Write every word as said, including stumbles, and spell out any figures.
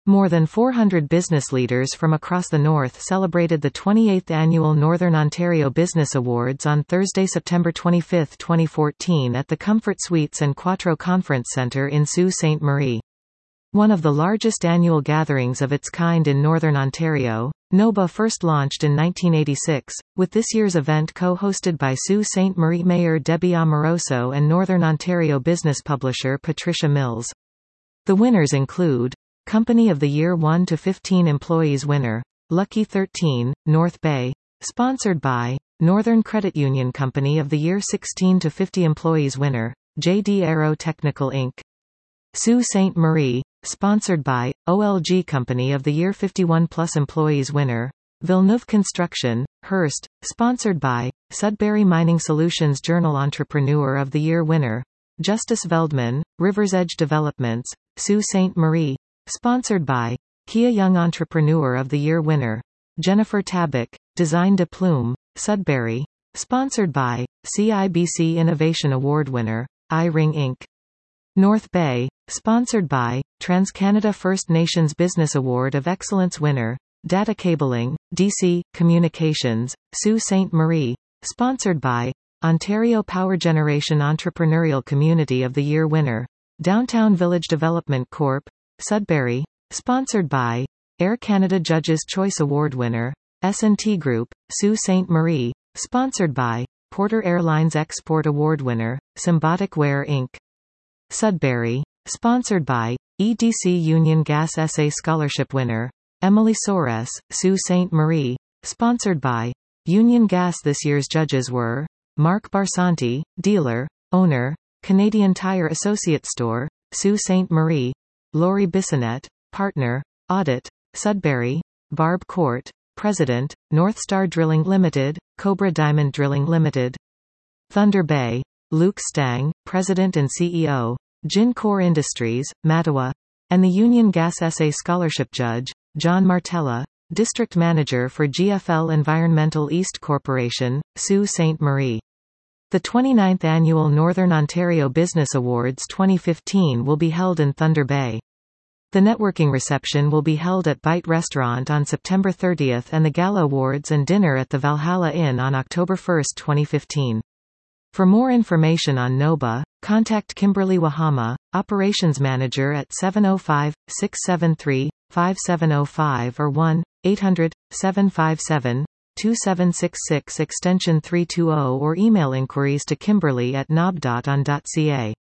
More than four hundred business leaders from across the North celebrated the twenty-eighth Annual Northern Ontario Business Awards on Thursday, September twenty-fifth, twenty fourteen at the Comfort Suites and Quattro Conference Centre in Sault Ste. Marie. One of the largest annual gatherings of its kind in Northern Ontario, NOBA first launched in nineteen eighty-six, with this year's event co-hosted by Sault Ste. Marie Mayor Debbie Amoroso and Northern Ontario business publisher Patricia Mills. The winners include Company of the Year one to fifteen Employees winner, Lucky thirteen, North Bay, sponsored by Northern Credit Union Company of the Year sixteen to fifty Employees winner, J D Aero Technical Incorporated. Sault Ste. Marie, sponsored by O L G Company of the Year fifty-one plus Employees winner, Villeneuve Construction, Hearst, sponsored by Sudbury Mining Solutions Journal Entrepreneur of the Year winner, Justice Veldman, Rivers Edge Developments, Sault Ste. Marie, sponsored by Kia Young Entrepreneur of the Year winner, Jennifer Tabak, Design de Plume, Sudbury, sponsored by C I B C Innovation Award winner, iRing Incorporated. North Bay, sponsored by TransCanada First Nations Business Award of Excellence winner, Data Cabling, D C, Communications, Sault Ste. Marie, sponsored by Ontario Power Generation Entrepreneurial Community of the Year winner, Downtown Village Development Corporation, Sudbury, sponsored by Air Canada Judges' Choice Award winner, S and T Group, Sault Ste. Marie, sponsored by Porter Airlines Export Award winner, Symbotic Wear Incorporated. Sudbury, sponsored by E D C Union Gas Essay Scholarship winner, Emily Soares, Sault Ste. Marie, sponsored by Union Gas. This year's judges were Mark Barsanti, dealer, owner, Canadian Tire Associate Store, Sault Ste. Marie, Laurie Bissonnette, partner, audit, Sudbury, Barb Court, president, North Star Drilling Limited, Cobra Diamond Drilling Limited. Thunder Bay, Luke Stang, president and C E O, Gin Core Industries, Mattawa, and the Union Gas Essay Scholarship judge, John Martella, district manager for G F L Environmental East Corporation, Sault Ste. Marie. The twenty-ninth Annual Northern Ontario Business Awards twenty fifteen will be held in Thunder Bay. The networking reception will be held at Bite Restaurant on September thirtieth and the Gala Awards and dinner at the Valhalla Inn on October first, twenty fifteen. For more information on NOBA, contact Kimberly Wahama, Operations Manager at seven oh five, six seven three, five seven oh five or one eight hundred, seven five seven, two seven six six extension three two zero or email inquiries to Kimberly at nob dot on dot c a.